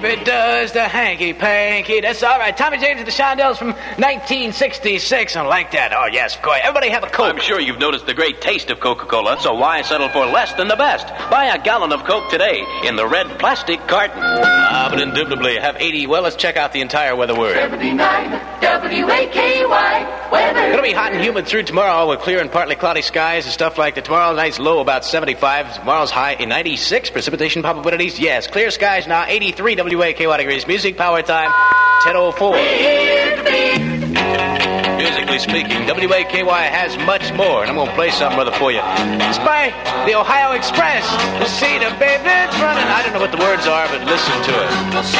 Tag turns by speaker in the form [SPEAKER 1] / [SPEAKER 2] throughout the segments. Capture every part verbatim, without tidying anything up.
[SPEAKER 1] baby does the hanky-panky. That's all right. Tommy James and the Shondells from nineteen sixty-six. I like that. Oh, yes, of course. Everybody have a Coke.
[SPEAKER 2] I'm sure you've noticed the great taste of Coca-Cola, so why settle for less than the best? Buy a gallon of Coke today in the red plastic carton. Ah, but indubitably, have eighty. Well, let's check out the entire weather word.
[SPEAKER 3] seventy-nine W A K Y weather.
[SPEAKER 1] It'll be hot and humid through tomorrow with clear and partly cloudy skies and stuff like that. Tomorrow night's low about seventy-five. Tomorrow's high in ninety-six. Precipitation probabilities, yes. Clear skies now, eighty-three W A K Y degrees. Music power time, ten oh four. Musically speaking, W A K Y has much more, and I'm going to play something, brother, for you. It's by the Ohio Express. You see the baby's running. I don't know what the words are, but listen to it.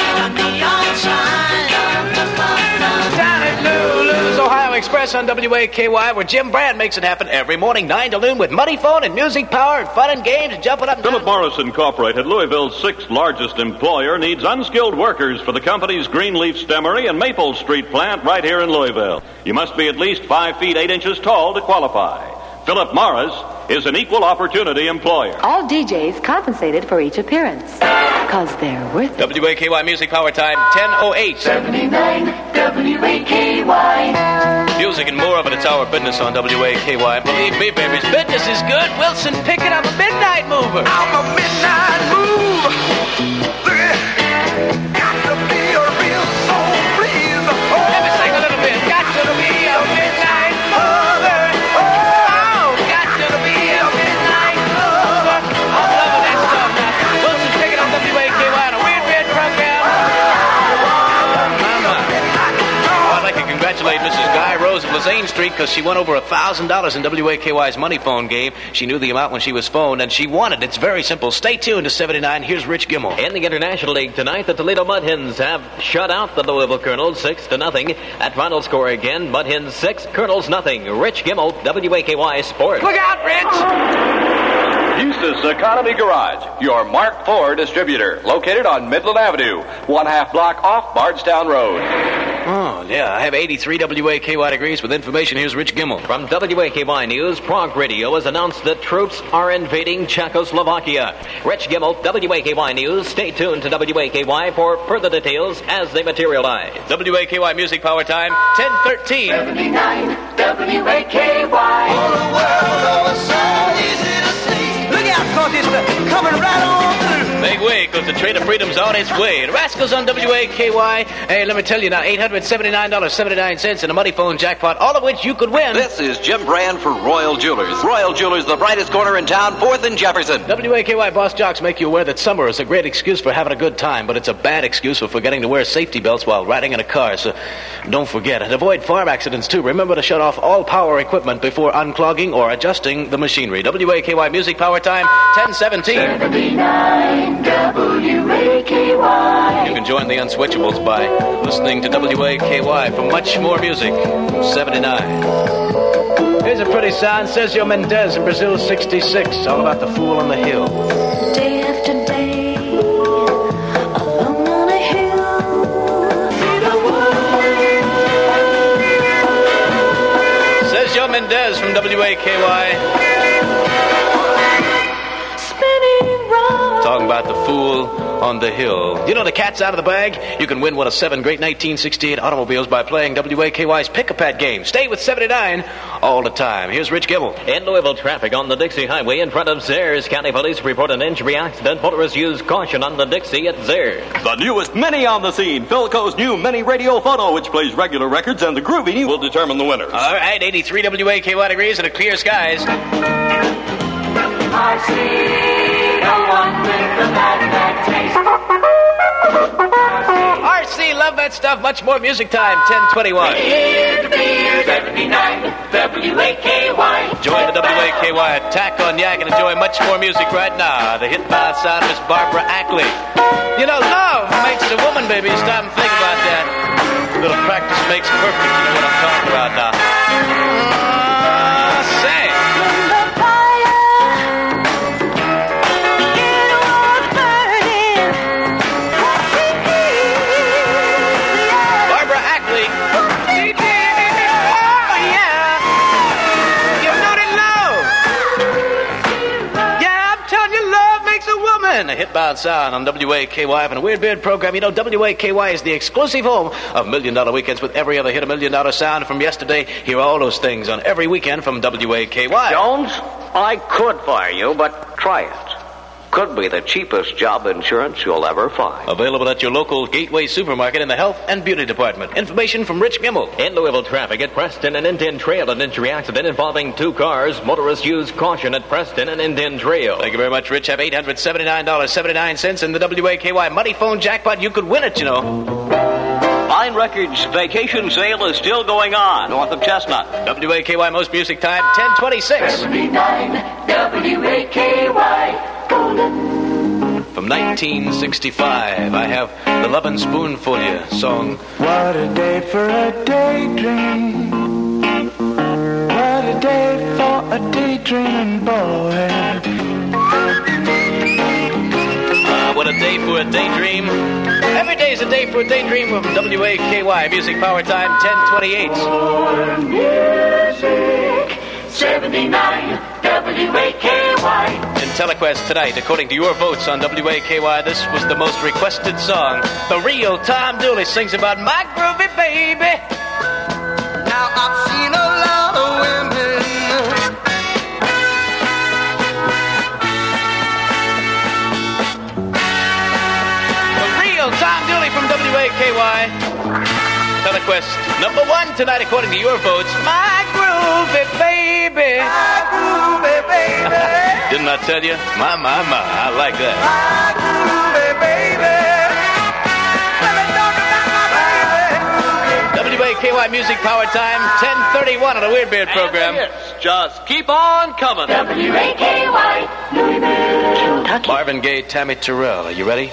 [SPEAKER 1] Down at Lulu's Ohio Express on W A K Y, where Jim Brand makes it happen every morning, nine to noon, with money phone and music power and fun and games and jumping up and down.
[SPEAKER 4] Philip Morris Incorporated, Louisville's sixth largest employer, needs unskilled workers for the company's Greenleaf Stemmery and Maple Street plant right here in Louisville. You must be at least five feet eight inches tall to qualify. Philip Morris is an equal opportunity employer.
[SPEAKER 5] All D Js compensated for each appearance, because they're worth it.
[SPEAKER 1] W A K Y Music Power Time, ten oh eight.
[SPEAKER 3] seventy-nine W A K Y.
[SPEAKER 1] Music and more of it, it's our business on W A K Y. Believe me, babies, business is good. Wilson Pickett, I'm a midnight mover.
[SPEAKER 6] I'm a midnight mover. Look at that. Got to be a real soul breeze. Oh.
[SPEAKER 1] Let me sing a little bit. Got to be a midnight mover. Oh, got to be a midnight mover. I'm loving that stuff now. Wilson Pickett on W A K Y on a weird red program. I'd like to congratulate Missus Guy Rose of Lazane Street because she won over one thousand dollars in W A K Y's money phone game. She knew the amount when she was phoned, and she won it. It's very simple. Stay tuned to seventy-nine. Here's Rich Gimmel.
[SPEAKER 7] In the International League tonight, the Toledo Mud Hens have shut out the Louisville Colonels six to nothing. At final score again, Mud Hens six, Colonels nothing. Rich Gimmel, W A K Y Sports.
[SPEAKER 1] Look out, Rich!
[SPEAKER 8] Eustace Economy Garage, your Mark four distributor, located on Midland Avenue, one half block off Bardstown Road.
[SPEAKER 1] Oh, yeah, I have eighty-three W A K Y degrees with information. Here's Rich Gimmel.
[SPEAKER 7] From W A K Y News, Prague Radio has announced that troops are invading Czechoslovakia. Rich Gimmel, W A K Y News. Stay tuned to W A K Y for further details as they materialize.
[SPEAKER 1] W A K Y Music Power Time, ten thirteen.
[SPEAKER 3] seventy-nine W A K Y.
[SPEAKER 6] All the world over so easy to see. Look out, cause it's uh, coming right on through.
[SPEAKER 1] Make way, because the Train of Freedom's on its way. The Rascals on W A K Y. Hey, let me tell you now, eight hundred seventy-nine dollars and seventy-nine cents in a money phone jackpot, all of which you could win.
[SPEAKER 8] This is Jim Brand for Royal Jewelers. Royal Jewelers, the brightest corner in town, fourth and Jefferson.
[SPEAKER 1] W A K Y boss jocks make you aware that summer is a great excuse for having a good time, but it's a bad excuse for forgetting to wear safety belts while riding in a car, so don't forget. And avoid farm accidents, too. Remember to shut off all power equipment before unclogging or adjusting the machinery. W A K Y Music Power Time, ten seventeen.
[SPEAKER 3] seventy-nine W A K Y.
[SPEAKER 1] You can join the Unswitchables by listening to W A K Y for much more music. seventy-nine. Here's a pretty sound. Sergio Mendes in Brazil, sixty-six. All about the fool on the hill.
[SPEAKER 3] Day after day, alone on a hill.
[SPEAKER 1] Sergio Mendes from W A K Y.
[SPEAKER 3] Spinning round.
[SPEAKER 1] Talking about the fool on the hill. You know the cat's out of the bag? You can win one of seven great nineteen sixty-eight automobiles by playing W A K Y's Pick-a-Pat game. Stay with seventy-nine all the time. Here's Rich Gimmel.
[SPEAKER 7] In Louisville, traffic on the Dixie Highway in front of Zares. County Police report an injury accident. Motorists use caution on the Dixie at Zares.
[SPEAKER 4] The newest Mini on the scene, Philco's new Mini Radio Photo, which plays regular records, and the groovy will determine the winners.
[SPEAKER 1] All right, eighty-three W A K Y degrees and a clear skies.
[SPEAKER 3] I see the one with the bad, bad taste.
[SPEAKER 1] R C, love that stuff. Much more music time, ten twenty-one.
[SPEAKER 3] Beer, beer, seventy-nine W A K Y.
[SPEAKER 1] Join the W A K Y attack on Yak and enjoy much more music right now. The hit bound sound of Miss Barbara Ackley. You know, love makes a woman, baby. Stop and think about that. A little practice makes perfect. You know what I'm talking about now. Uh, say. coming! A hitbound sound on W A K Y and a Weird Beard program. You know, W A K Y is the exclusive home of Million Dollar Weekends with every other hit a Million Dollar sound from yesterday. Hear all those things on every weekend from W A K Y.
[SPEAKER 9] Jones, I could fire you, but try it. Could be the cheapest job insurance you'll ever find.
[SPEAKER 1] Available at your local Gateway supermarket in the Health and Beauty Department. Information from Rich Gimmel.
[SPEAKER 7] In Louisville traffic at Preston and Indian Trail, an injury accident involving two cars. Motorists use caution at Preston and Indian Trail.
[SPEAKER 1] Thank you very much, Rich. Have eight hundred seventy-nine dollars and seventy-nine cents in the W A K Y Money Phone Jackpot. You could win it, you know.
[SPEAKER 2] Fine Records vacation sale is still going on north of Chestnut.
[SPEAKER 1] W A K Y Most Music Time, ten twenty-six.
[SPEAKER 3] seventy-nine W A K Y.
[SPEAKER 1] From nineteen sixty-five, I have the Lovin' Spoonful Ya song.
[SPEAKER 6] What a day for a daydream. What a day for a daydreaming boy.
[SPEAKER 1] Uh, what a day for a daydream. Every day's a day for a daydream with W A K Y Music Power Time, ten twenty-eight.
[SPEAKER 3] Music seventy-nine W A K Y.
[SPEAKER 1] In Telequest tonight, according to your votes on W A K Y, this was the most requested song. The real Tom Dooley sings about my groovy baby.
[SPEAKER 6] Now I've seen a lot of women.
[SPEAKER 1] The real Tom Dooley from W A K Y. Telequest number one tonight, according to your votes. My groovy baby.
[SPEAKER 6] My groovy baby.
[SPEAKER 1] Didn't I tell you? My, my, my. I like that.
[SPEAKER 6] My groovy baby. Let me talk about my baby.
[SPEAKER 1] W A K Y Music Power Time, ten thirty-one on the Weird Beard program.
[SPEAKER 2] Just keep on coming.
[SPEAKER 3] W A K Y, Louisville, Kentucky.
[SPEAKER 1] Marvin Gaye, Tammy Terrell. Are you ready?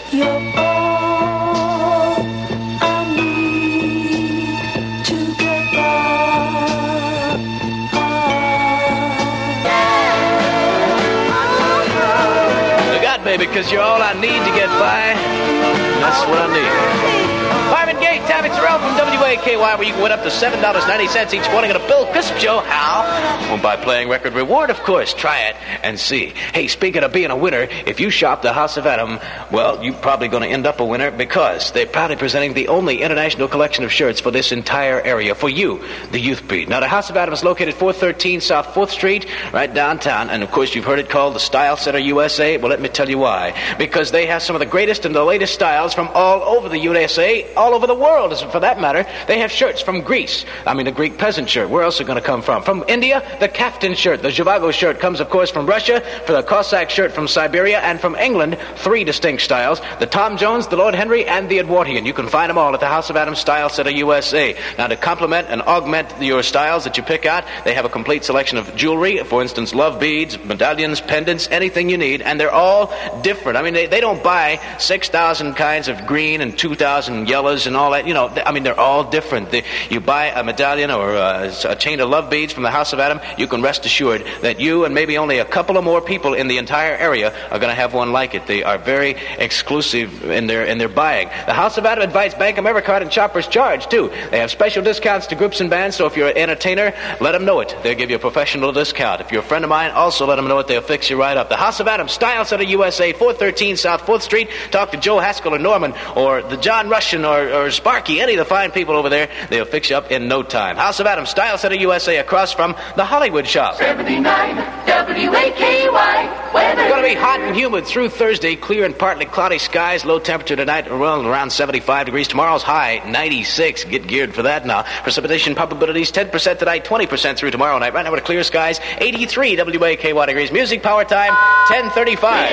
[SPEAKER 1] Baby, because you're all I need to get by. That's what I need. Marvin Gaye, Tammy Terrell from W A K Y, where you can win up to seven dollars and ninety cents each morning at a Bill Crisp show. How? Well, by playing Record Reward, of course. Try it and see. Hey, speaking of being a winner, if you shop the House of Adam, well, you're probably going to end up a winner because they're proudly presenting the only international collection of shirts for this entire area. For you, the Youth Beat. Now, the House of Adam is located four thirteen South fourth Street, right downtown. And, of course, you've heard it called the Style Center U S A. Well, let me tell you why. Because they have some of the greatest and the latest styles from all over the U S A, all over the world, as for that matter. They have shirts from Greece. I mean, the Greek peasant shirt. Where else are going to come from? From India, the kaftan shirt. The Zhivago shirt comes, of course, from Russia. For the Cossack shirt from Siberia. And from England, three distinct styles. The Tom Jones, the Lord Henry, and the Edwardian. You can find them all at the House of Adam Style Center U S A. Now, to complement and augment your styles that you pick out, they have a complete selection of jewelry. For instance, love beads, medallions, pendants, anything you need. And they're all different. I mean, they, they don't buy six thousand kinds of green and two thousand yellows and all that. You know, I mean, they're all different. They, you buy a medallion or a, a chain of love beads from the House of Adam, you can rest assured that you and maybe only a couple of more people in the entire area are going to have one like it. They are very exclusive in their in their buying. The House of Adam invites Bank Americard and Shoppers Charge, too. They have special discounts to groups and bands, so if you're an entertainer, let them know it. They'll give you a professional discount. If you're a friend of mine, also let them know it. They'll fix you right up. The House of Adam Style Center U S A, four thirteen South fourth Street. Talk to Joe Haskell or Norman or the John Russian or, or Sparky, any of the fine people over there. They'll fix you up in no time. House of Adam Style Center U S A, across from the Hollywood Shop.
[SPEAKER 3] seventy-nine W A K Y weather.
[SPEAKER 1] It's going to be hot and humid through Thursday. Clear and partly cloudy skies. Low temperature tonight around, around seventy-five degrees. Tomorrow's high ninety-six. Get geared for that now. Precipitation probabilities ten percent tonight, twenty percent through tomorrow night. Right now with clear skies, eighty-three W A K Y degrees. Music Power Time, ten thirty-five.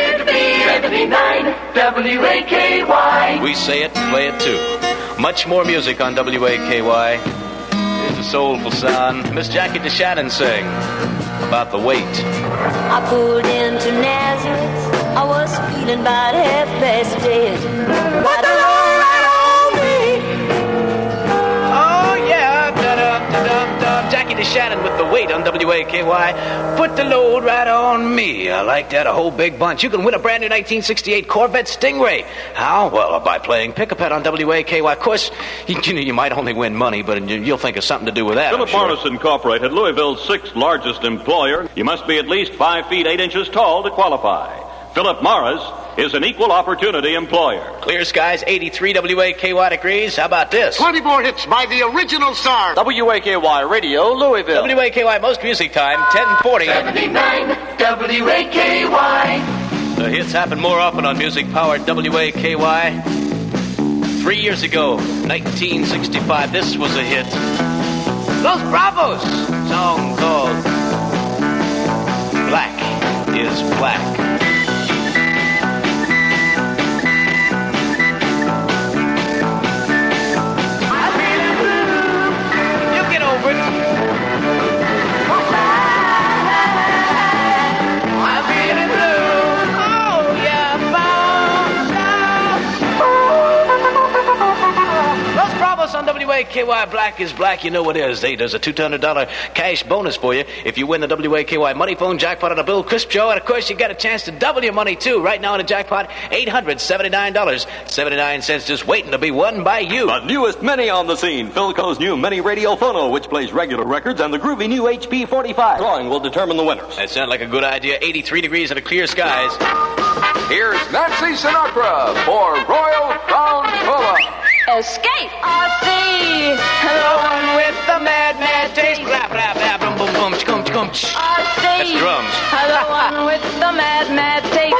[SPEAKER 3] seventy-nine W A K Y.
[SPEAKER 1] We say it, play it too. Much more music on W A K Y. Here's a soulful sound. Miss Jackie DeShannon sang about the weight.
[SPEAKER 10] I pulled into Nazareth. I was feeling about half past dead. What the Lord right on me?
[SPEAKER 1] Oh yeah, da-dum, da-dum, dum. Jackie DeShannon with the weight on W A K Y. Put the load right on me. I like that, a whole big bunch. You can win a brand new nineteen sixty-eight Corvette Stingray. How? Well, by playing Pick-a-Pet on W A K Y. Of course, you, you, know, you might only win money, but you'll think of something to do with that.
[SPEAKER 4] Philip
[SPEAKER 1] sure.
[SPEAKER 4] Morris Incorporated, Louisville's sixth largest employer. You must be at least five feet eight inches tall to qualify. Philip Morris is an equal opportunity employer.
[SPEAKER 1] Clear skies, eighty-three W A K Y degrees. How about this?
[SPEAKER 11] twenty-four hits by the original star.
[SPEAKER 8] W A K Y Radio, Louisville.
[SPEAKER 1] W A K Y Most Music Time, ten forty.
[SPEAKER 3] seventy-nine W A K Y.
[SPEAKER 1] The hits happen more often on Music Power W A K Y. Three years ago, nineteen sixty-five, this was a hit. Los Bravos! Song called Black is Black. On W A K Y, Black is Black, you know what it is. Hey, there's a two hundred dollars cash bonus for you if you win the W A K Y Money Phone Jackpot on a Bill Crisp Show. And, of course, you got a chance to double your money, too. Right now in the jackpot, eight hundred seventy-nine dollars and seventy-nine cents just waiting to be won by you.
[SPEAKER 12] The newest Mini on the scene, Philco's new Mini Radio Phono, which plays regular records, and the groovy new H P forty-five. Drawing will determine the winners.
[SPEAKER 1] That sounds like a good idea. eighty-three degrees and a clear skies.
[SPEAKER 8] Here's Nancy Sinatra for Royal Crown Cola.
[SPEAKER 10] Escape. R C.
[SPEAKER 1] The one with the mad, mad taste. Blah, blah, blah, boom, boom, boom, chum, chum.
[SPEAKER 10] R C.
[SPEAKER 1] That's drums.
[SPEAKER 10] The one with the mad, mad taste.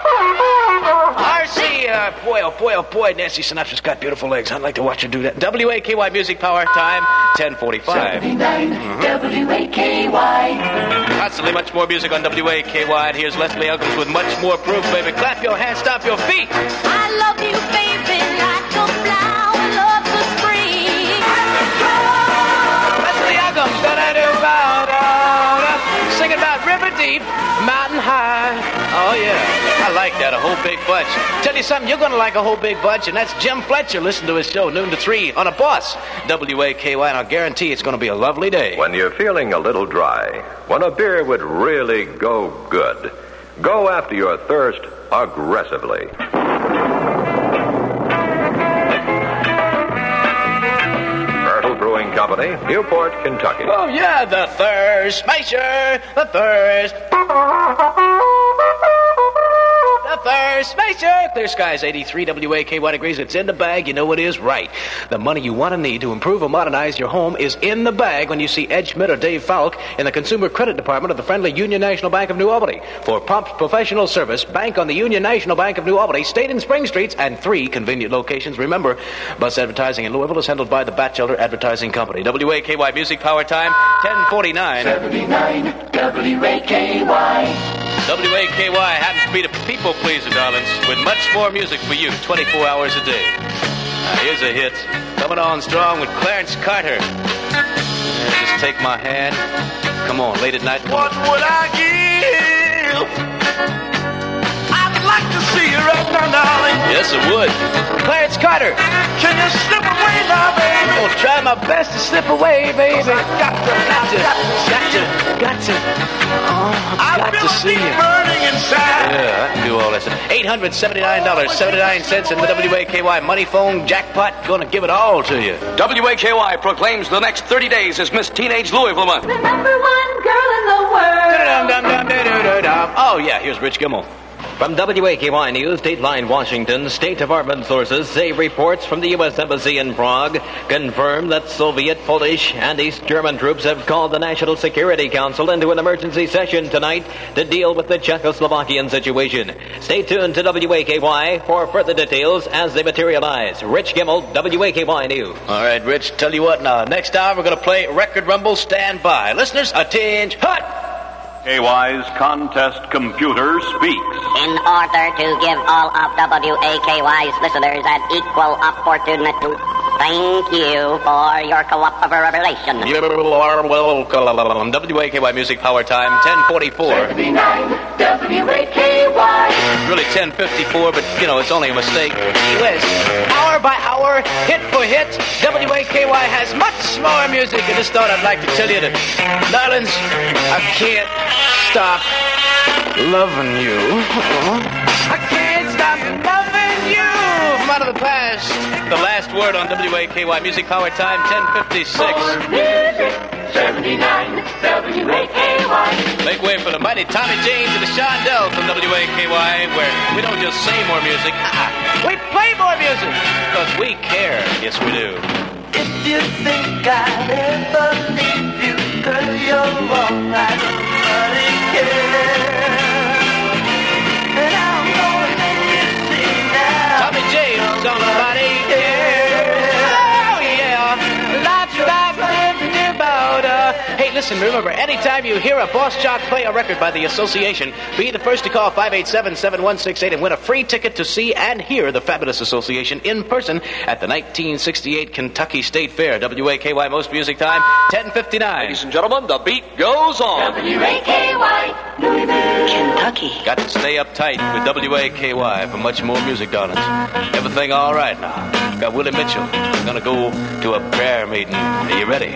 [SPEAKER 1] R C. Uh, boy, oh boy, oh boy, Nancy Sinatra's got beautiful legs. I'd like to watch her do that. W A K Y Music Power time, ten forty-five.
[SPEAKER 3] seventy-nine
[SPEAKER 1] Mm-hmm.
[SPEAKER 3] W A K Y.
[SPEAKER 1] Constantly much more music on W A K Y. And here's Leslie Uggams with much more proof, baby. Clap your hands, stomp your feet.
[SPEAKER 10] I love you, baby, like a flower loves the spring.
[SPEAKER 1] Leslie Uggams, da-da-do-ba-da-da. Singing about River Deep, Mountain High. Oh, yeah. I like that, a whole big bunch. Tell you something, you're going to like a whole big bunch, and that's Jim Fletcher. Listen to his show, noon to three, on a Boss, W A K Y, and I'll guarantee it's going to be a lovely day.
[SPEAKER 13] When you're feeling a little dry, when a beer would really go good, go after your thirst aggressively. Myrtle Brewing Company, Newport, Kentucky.
[SPEAKER 1] Oh, yeah, the Thirst Smasher, the Thirst. The Thirst Smasher. Clear skies, eighty-three W A K Y degrees. It's in the bag. You know it is right. The money you want to need to improve or modernize your home is in the bag when you see Ed Schmidt or Dave Falk in the Consumer Credit Department of the friendly Union National Bank of New Albany. For prompt professional service, bank on the Union National Bank of New Albany, State and Spring Streets, and three convenient locations. Remember, bus advertising in Louisville is handled by the Batchelder Advertising Company. W A K Y Music Power Time, ten forty-nine.
[SPEAKER 3] seventy-nine W A K Y.
[SPEAKER 1] W A K Y happens to be the people pleaser, darlings, with much more music for you twenty-four hours a day. Now, here's a hit coming on strong with Clarence Carter. Yeah, just take my hand. Come on, late at night.
[SPEAKER 6] What would I give? I'd like to see you right now, darling.
[SPEAKER 1] Yes, it would. Clarence Carter.
[SPEAKER 6] Can you slip away now, baby?
[SPEAKER 1] I'll try my best to slip away, baby.
[SPEAKER 6] I got to,
[SPEAKER 1] Got to, got to, got to. Oh, I've got to see you.
[SPEAKER 6] Burning inside.
[SPEAKER 1] Yeah, I can do all that stuff. eight hundred seventy-nine dollars and seventy-nine cents in the W A K Y Money Phone Jackpot. Gonna give it all to you.
[SPEAKER 8] W A K Y proclaims the next thirty days as Miss Teenage Louisville Month.
[SPEAKER 3] The number one girl in the world.
[SPEAKER 1] Da-dum-dum-dum-da-da-da-dum. Oh, yeah, here's Rich Gimmel.
[SPEAKER 7] From W A K Y News, Dateline Washington, State Department sources say reports from the U S Embassy in Prague confirm that Soviet, Polish, and East German troops have called the National Security Council into an emergency session tonight to deal with the Czechoslovakian situation. Stay tuned to W A K Y for further details as they materialize. Rich Gimmel, W A K Y News.
[SPEAKER 1] All right, Rich, tell you what now. Next hour, we're going to play Record Rumble. Stand by. Listeners, a tinge hot.
[SPEAKER 4] K Y's contest computer speaks.
[SPEAKER 14] In order to give all of W A K Y's listeners an equal opportunity, thank you for your cooperation.
[SPEAKER 1] W A K Y Music Power Time, ten forty-four.
[SPEAKER 3] seventy-nine W A K Y.
[SPEAKER 1] It's really ten fifty-four, but, you know, it's only a mistake. List, hour by hour, hit for hit, W A K Y has much more music. I just thought I'd like to tell you that, darlings, I can't stop loving you. I can't stop loving you. From out of the past. The last word on W A K Y Music Power Time, ten fifty-six.
[SPEAKER 3] seventy-nine W A K Y.
[SPEAKER 1] Make way for the mighty Tommy James and the Shondell from W A K Y, where we don't just say more music, uh-uh, we play more music, because we care. Yes, we do.
[SPEAKER 6] If you think I'd ever leave you, girl, you're wrong. I don't really care. And I'm gonna make you see now.
[SPEAKER 1] Tommy James, somebody care. Oh, yeah. Lots of life to do about, uh... Hey, listen, remember, anytime you hear a Boss Jock play a record by the Association, be the first to call five eight seven, seven one six eight and win a free ticket to see and hear the Fabulous Association in person at the nineteen sixty-eight Kentucky State Fair. W A K Y Most Music Time, ten fifty-nine.
[SPEAKER 8] Ladies and gentlemen, the beat goes on.
[SPEAKER 3] W A K Y, Louisville, Kentucky.
[SPEAKER 1] Got to stay uptight with W A K Y for much more music, darlings. Everything all right now. Got Willie Mitchell. We're gonna go to a prayer meeting. Are you ready?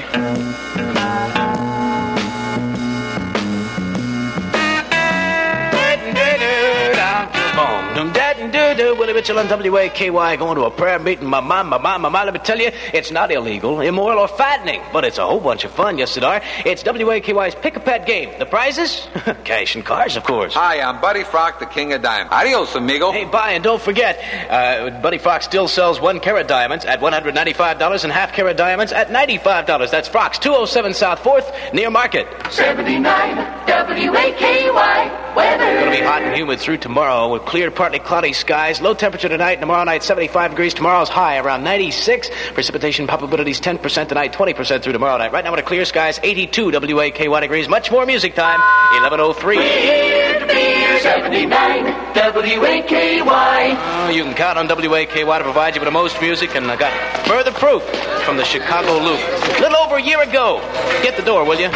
[SPEAKER 1] Willie Mitchell on W A K Y going to a prayer meeting. My mom, my mom, my mom, let me tell you, it's not illegal, immoral, or fattening, but it's a whole bunch of fun, yes it are. It's W A K Y's Pick-a-Pet game. The prizes? Cash and cars, of course.
[SPEAKER 15] Hi, I'm Buddy Frock, the king of diamonds. Adios, amigo.
[SPEAKER 1] Hey, bye, and don't forget, uh, Buddy Frock still sells one-carat diamonds at one hundred ninety-five dollars and half-carat diamonds at ninety-five dollars. That's Frock's, two oh seven South fourth, near Market.
[SPEAKER 3] seventy-nine W A K Y weather.
[SPEAKER 1] It's going to be hot and humid through tomorrow with clear, partly cloudy skies. Low temperature tonight. Tomorrow night, seventy-five degrees. Tomorrow's high around ninety-six. Precipitation probabilities ten percent tonight, twenty percent through tomorrow night. Right now, with a clear skies, eighty-two W A K Y degrees. Much more music time. eleven oh three.
[SPEAKER 3] seventy-nine W A K Y.
[SPEAKER 1] Oh, you can count on W A K Y to provide you with the most music, and I got further proof from the Chicago Loop. A little over a year ago. Get the door, will you?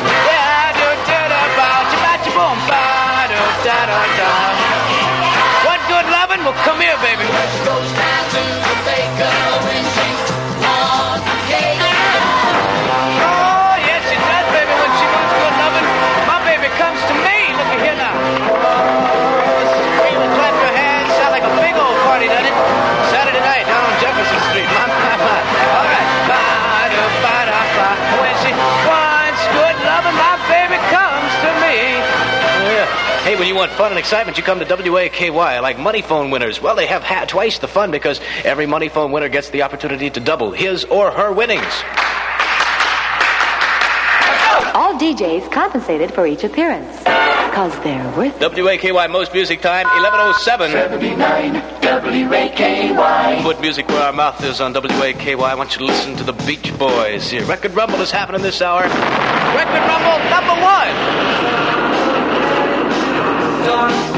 [SPEAKER 1] What good loving? Well, come here, baby.
[SPEAKER 3] Goes down to the baker when she wants a cake.
[SPEAKER 1] Oh, yes, she does, baby. When she wants good loving, my baby comes to me. Look at here now. Scream and clap your hands. Sound like a big old party, doesn't it? Saturday night down on Jefferson Street. My, my, my. All right. Ba-da-ba-da-ba. When she wants good loving, my baby comes to me. Yeah. Hey, when you want fun and excitement, you come to W A K Y, like Money Phone winners. Well, they have ha- twice the fun because every Money Phone winner gets the opportunity to double his or her winnings.
[SPEAKER 5] All D Js compensated for each appearance, because they're worth it.
[SPEAKER 1] W A K Y Most Music Time, eleven oh seven.
[SPEAKER 3] seventy-nine W A K Y.
[SPEAKER 1] Put music where our mouth is on W A K Y. I want you to listen to the Beach Boys. Here, Record Rumble is happening this hour. Record Rumble number one.
[SPEAKER 6] Don't